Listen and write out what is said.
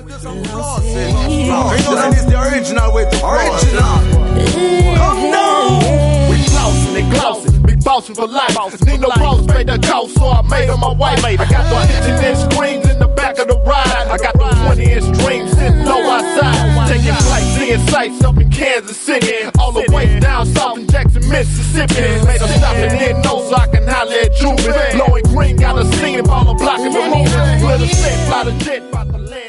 Ain't no saying it's the original way to original. Come down. We flossing and glossing, big bossing for life. Need no boss, pay the cost, so I made her my wife. I got the 15-inch screens in the back of the ride. I got the 20-inch dreams sitting low outside. Taking flights, seeing sights up in Kansas City. All the way down south in Jackson, Mississippi. Made her stop and didn't know so I can holler at Jubin. Blowing green, got her singing, ball a block of the movement. Split a set, fly the jet, about to land.